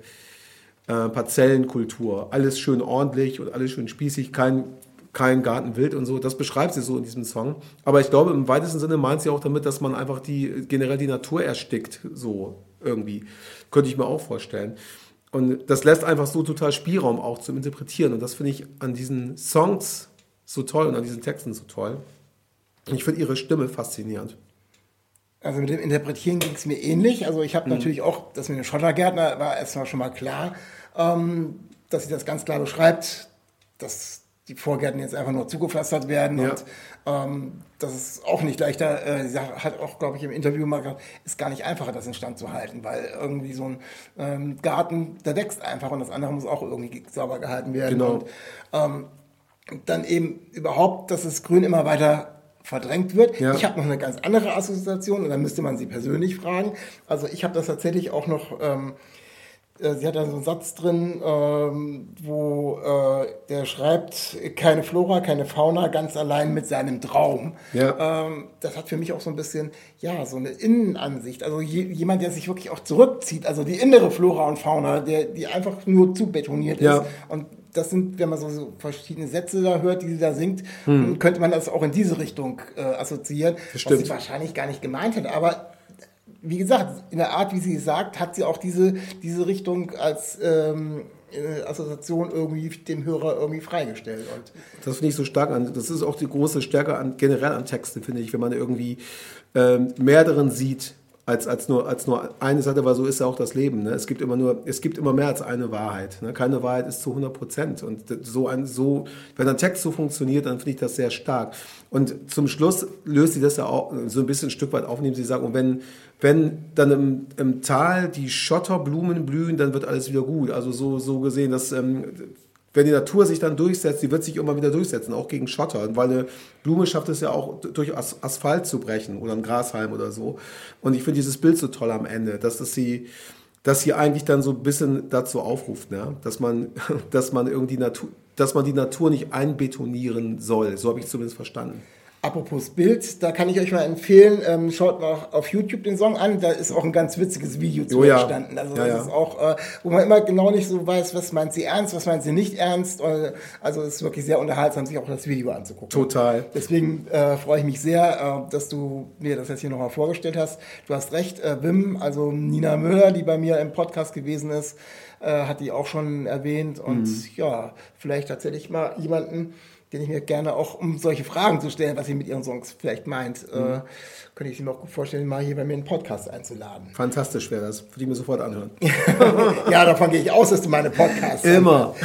äh, Parzellenkultur, alles schön ordentlich und alles schön spießig, kein, kein Gartenwild und so, das beschreibt sie so in diesem Song. Aber ich glaube, im weitesten Sinne meint sie auch damit, dass man einfach die, generell die Natur erstickt, so irgendwie, könnte ich mir auch vorstellen. Und das lässt einfach so total Spielraum auch zum Interpretieren. Und das finde ich an diesen Songs so toll und an diesen Texten so toll. Und ich finde ihre Stimme faszinierend. Also mit dem Interpretieren ging es mir ähnlich. Also ich habe mhm. natürlich auch, das mit dem Schottergärtner war erstmal schon mal klar, ähm, dass sie das ganz klar beschreibt, dass die Vorgärten jetzt einfach nur zugepflastert werden. Ja. Und ähm, das ist auch nicht leichter. Äh, sie hat auch, glaube ich, im Interview mal gesagt, ist gar nicht einfacher, das in Stand zu halten, weil irgendwie so ein ähm, Garten, der wächst einfach und das andere muss auch irgendwie sauber gehalten werden. Genau. Und ähm, dann eben überhaupt, dass das Grün immer weiter verdrängt wird. Ja. Ich habe noch eine ganz andere Assoziation und dann müsste man sie persönlich fragen. Also ich habe das tatsächlich auch noch... Ähm, Sie hat da so einen Satz drin, ähm, wo äh, der schreibt, keine Flora, keine Fauna, ganz allein mit seinem Traum. Ja. Ähm, das hat für mich auch so ein bisschen, ja, so eine Innenansicht. Also je, jemand, der sich wirklich auch zurückzieht, also die innere Flora und Fauna, der, die einfach nur zu betoniert Ja. ist. Und das sind, wenn man so, so verschiedene Sätze da hört, die sie da singt, hm. könnte man das auch in diese Richtung äh, assoziieren, Das stimmt. was sie wahrscheinlich gar nicht gemeint hat. Aber wie gesagt, in der Art, wie sie es sagt, hat sie auch diese, diese Richtung als ähm, äh, Assoziation irgendwie dem Hörer irgendwie freigestellt. Und Das finde ich so stark an. Das ist auch die große Stärke an, generell an Texten, finde ich, wenn man irgendwie ähm, mehr darin sieht, als, als, nur, als nur eine Seite, weil so ist ja auch das Leben. Ne? Es gibt immer nur, es gibt immer mehr als eine Wahrheit. Ne? Keine Wahrheit ist zu hundert Prozent. Und so ein, so, wenn ein Text so funktioniert, dann finde ich das sehr stark. Und zum Schluss löst sie das ja auch so ein bisschen ein Stück weit auf, indem sie sagt, und wenn, wenn dann im, im Tal die Schotterblumen blühen, dann wird alles wieder gut. Also so, so gesehen, dass ähm, wenn die Natur sich dann durchsetzt, die wird sich immer wieder durchsetzen, auch gegen Schotter. Weil eine Blume schafft es ja auch, durch As- Asphalt zu brechen oder ein Grashalm oder so. Und ich finde dieses Bild so toll am Ende, dass das sie, dass sie eigentlich dann so ein bisschen dazu aufruft, ne? dass man, dass man irgendwie Natur, dass man die Natur nicht einbetonieren soll. So habe ich es zumindest verstanden. apropos Bild, da kann ich euch mal empfehlen, ähm, schaut mal auf YouTube den Song an, da ist auch ein ganz witziges Video zu Oh ja. entstanden. Also Ja, das ja. ist auch, äh, wo man immer genau nicht so weiß, was meint sie ernst, was meint sie nicht ernst. Äh, also es ist wirklich sehr unterhaltsam, sich auch das Video anzugucken. Total. Deswegen äh, freue ich mich sehr, äh, dass du mir das jetzt hier nochmal vorgestellt hast. Du hast recht, äh, Wim, also Nina Müller, die bei mir im Podcast gewesen ist, äh, hat die auch schon erwähnt. Und Mhm. ja, vielleicht tatsächlich mal jemanden, den ich mir gerne auch, um solche Fragen zu stellen, was sie mit ihren Songs vielleicht meint, mhm. äh, könnte ich mir auch gut vorstellen, mal hier bei mir einen Podcast einzuladen. Fantastisch wäre das. Würde ich mir sofort anhören. Ja, davon gehe ich aus, dass du meine Podcasts Immer.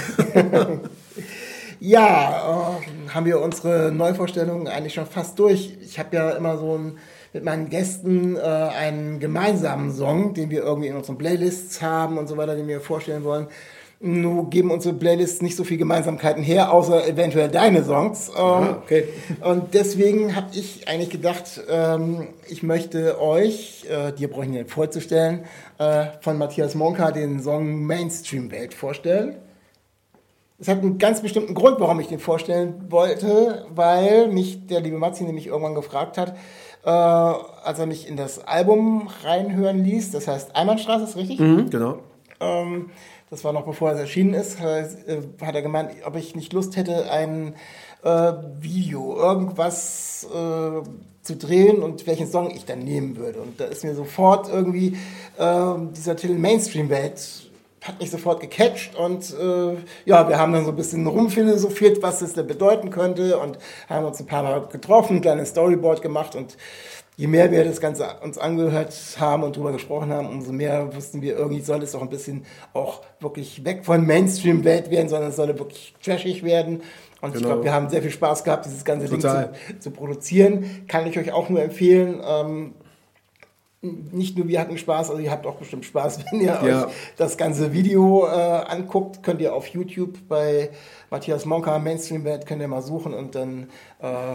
Ja, äh, haben wir unsere Neuvorstellungen eigentlich schon fast durch. Ich habe ja immer so ein, mit meinen Gästen äh, einen gemeinsamen Song, den wir irgendwie in unseren Playlists haben und so weiter, den wir vorstellen wollen. Nur geben unsere Playlists nicht so viel Gemeinsamkeiten her, außer eventuell deine Songs. Ähm, Ah, okay. Und deswegen habe ich eigentlich gedacht, ähm, ich möchte euch, äh, dir brauche ich nicht vorzustellen, äh, von Matthias Monka den Song Mainstream-Welt vorstellen. Es hat einen ganz bestimmten Grund, warum ich den vorstellen wollte, weil mich der liebe Matzi nämlich irgendwann gefragt hat, äh, als er mich in das Album reinhören ließ, das heißt Einbahnstraße, ist richtig? Mhm, genau. Ähm, das war noch bevor es erschienen ist, hat, äh, hat er gemeint, ob ich nicht Lust hätte, ein äh, Video, irgendwas äh, zu drehen und welchen Song ich dann nehmen würde. Und da ist mir sofort irgendwie äh, dieser Titel Mainstream-Welt hat mich sofort gecatcht und äh, ja, wir haben dann so ein bisschen rumphilosophiert, was es denn bedeuten könnte und haben uns ein paar Mal getroffen, ein kleines Storyboard gemacht und je mehr wir das Ganze uns angehört haben und drüber gesprochen haben, umso mehr wussten wir, irgendwie soll es auch ein bisschen auch wirklich weg von Mainstream-Welt werden, sondern es soll wirklich trashig werden. Und Genau. ich glaube, wir haben sehr viel Spaß gehabt, dieses ganze Total. Ding zu, zu produzieren. Kann ich euch auch nur empfehlen. Ähm, nicht nur wir hatten Spaß, also ihr habt auch bestimmt Spaß, wenn ihr Ja. euch das ganze Video äh, anguckt. Könnt ihr auf YouTube bei Matthias Monka, Mainstream-Welt, könnt ihr mal suchen und dann äh,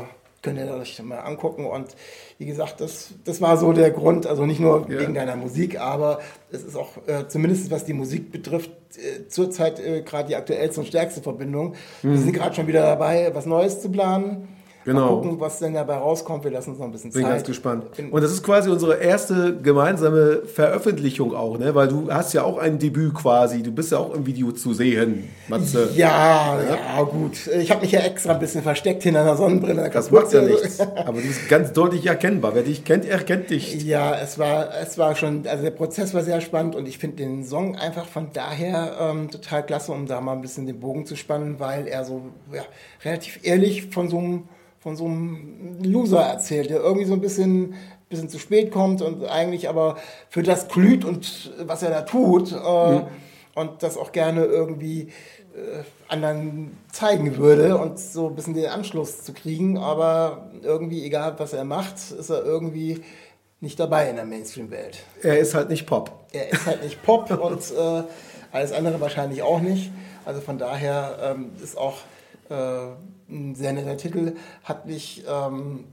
könnt ihr euch mal angucken. Und wie gesagt, das, das war so der Grund, also nicht nur Ja. wegen deiner Musik, aber es ist auch, äh, zumindest was die Musik betrifft, äh, zurzeit äh, gerade die aktuellste und stärkste Verbindung. Mhm. Wir sind gerade schon wieder dabei, was Neues zu planen. Genau. Mal gucken, was denn dabei rauskommt. Wir lassen uns noch ein bisschen Bin Zeit. ganz gespannt. In- Und das ist quasi unsere erste gemeinsame Veröffentlichung auch, ne? Weil du hast ja auch ein Debüt quasi. Du bist ja auch im Video zu sehen, Matze. Ja, ja, gut. Ich habe mich ja extra ein bisschen versteckt hinter einer Sonnenbrille. Das macht ja nichts. Aber du bist ganz deutlich erkennbar. Wer dich kennt, erkennt dich. Ja, es war, es war schon, also der Prozess war sehr spannend und ich finde den Song einfach von daher ähm, total klasse, um da mal ein bisschen den Bogen zu spannen, weil er so ja, relativ ehrlich von so einem von so einem Loser erzählt, der irgendwie so ein bisschen, bisschen zu spät kommt und eigentlich aber für das glüht und was er da tut äh, mhm. und das auch gerne irgendwie äh, anderen zeigen würde und so ein bisschen den Anschluss zu kriegen, aber irgendwie, egal was er macht, ist er irgendwie nicht dabei in der Mainstream-Welt. Er ist halt nicht Pop. Er ist halt nicht Pop und äh, alles andere wahrscheinlich auch nicht. Also von daher ähm, ist auch äh, ein sehr netter Titel, hat mich ähm,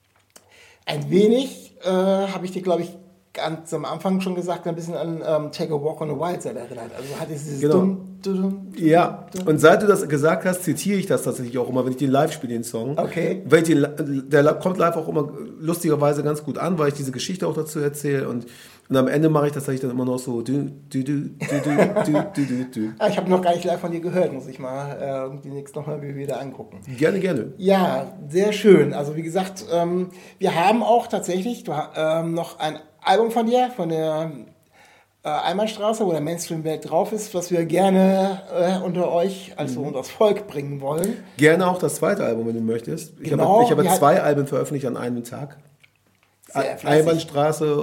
ein wenig, äh, habe ich dir, glaube ich, ganz am Anfang schon gesagt, ein bisschen an ähm, Take a Walk on a Wild Side erinnert. Also hat es dieses Genau. dumm, dumm, Ja, und seit du das gesagt hast, zitiere ich das tatsächlich auch immer, wenn ich den live spiele, den Song. Okay. Weil ich den, der kommt live auch immer lustigerweise ganz gut an, weil ich diese Geschichte auch dazu erzähle und, und am Ende mache ich das tatsächlich dann immer noch so du, du, du, du, du, du, du, du. Ah, ich habe noch gar nicht live von dir gehört, muss ich mal äh, irgendwie nächstes nochmal wieder angucken. Gerne, gerne. Ja, sehr schön. Also wie gesagt, ähm, wir haben auch tatsächlich du, ähm, noch ein Album von dir, von der äh, Einbahnstraße, wo der Mainstream-Welt drauf ist, was wir gerne äh, unter euch, also unter das Volk bringen wollen. Gerne auch das zweite Album, wenn du möchtest. Ich Genau, habe, ich habe wie zwei hat- Alben veröffentlicht an einem Tag. Sehr fleißig. Einbahnstraße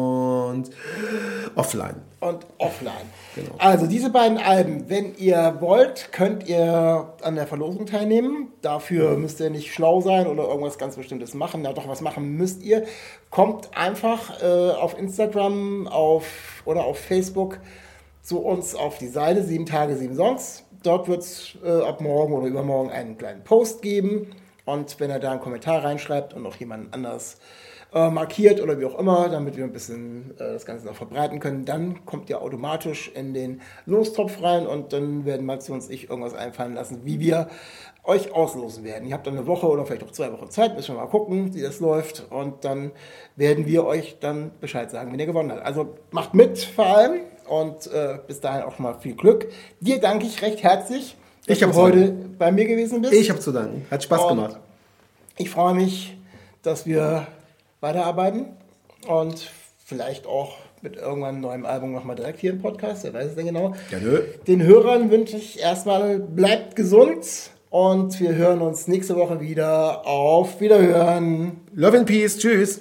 und Offline. Und Offline. Genau. Also diese beiden Alben, wenn ihr wollt, könnt ihr an der Verlosung teilnehmen. Dafür müsst ihr nicht schlau sein oder irgendwas ganz Bestimmtes machen. Na doch, was machen müsst ihr. Kommt einfach äh, auf Instagram auf, oder auf Facebook zu uns auf die Seite sieben Tage, sieben Songs. Dort wird es äh, ab morgen oder übermorgen einen kleinen Post geben. Und wenn ihr da einen Kommentar reinschreibt und noch jemand anders äh, markiert oder wie auch immer, damit wir ein bisschen äh, das Ganze noch verbreiten können, dann kommt ihr automatisch in den Lostopf rein und dann werden Matze und ich irgendwas einfallen lassen, wie wir euch auslosen werden. Ihr habt dann eine Woche oder vielleicht auch zwei Wochen Zeit, müssen wir mal gucken, wie das läuft und dann werden wir euch dann Bescheid sagen, wenn ihr gewonnen habt. Also macht mit vor allem und äh, bis dahin auch mal viel Glück. Dir danke ich recht herzlich, dass Ich hab du zu heute danken. bei mir gewesen bist. Ich habe zu danken. Hat Spaß Und gemacht. Ich freue mich, dass wir weiterarbeiten und vielleicht auch mit irgendwann neuem Album nochmal direkt hier im Podcast, wer weiß es denn genau. Ja, nö. Den Hörern wünsche ich erstmal, bleibt gesund und wir hören uns nächste Woche wieder. Auf Wiederhören. Love and Peace. Tschüss.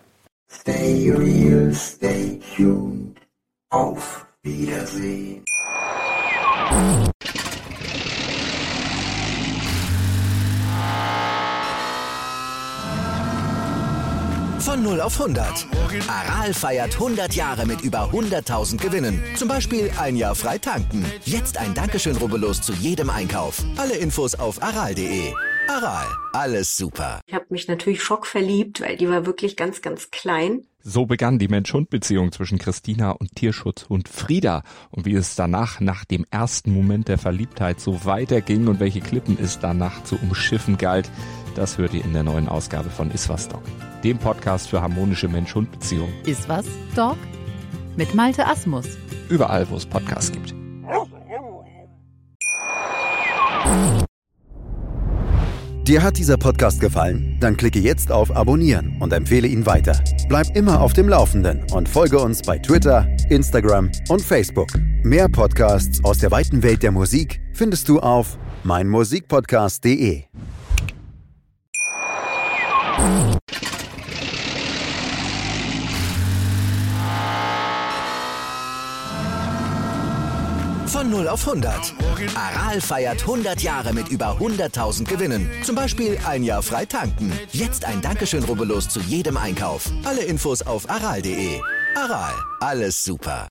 Stay real, stay tuned. Auf Wiedersehen. Von null auf hundert. Aral feiert hundert Jahre mit über hunderttausend Gewinnen. Zum Beispiel ein Jahr frei tanken. Jetzt ein Dankeschön, rubbellos zu jedem Einkauf. Alle Infos auf aral punkt de. Aral, alles super. Ich habe mich natürlich schockverliebt, weil die war wirklich ganz, ganz klein. So begann die Mensch-Hund-Beziehung zwischen Christina und Tierschutzhund Frieda. Und wie es danach, nach dem ersten Moment der Verliebtheit, so weiterging und welche Klippen es danach zu umschiffen galt, das hört ihr in der neuen Ausgabe von Iswas Dog, dem Podcast für harmonische Mensch-Hund-Beziehungen. Iswas Dog mit Malte Asmus. Überall, wo es Podcasts gibt. Dir hat dieser Podcast gefallen? Dann klicke jetzt auf Abonnieren und empfehle ihn weiter. Bleib immer auf dem Laufenden und folge uns bei Twitter, Instagram und Facebook. Mehr Podcasts aus der weiten Welt der Musik findest du auf meinmusikpodcast punkt de. Von null auf hundert. Aral feiert hundert Jahre mit über hunderttausend Gewinnen. Zum Beispiel ein Jahr frei tanken. Jetzt ein Dankeschön, rubbellos zu jedem Einkauf. Alle Infos auf aral punkt de. Aral, alles super.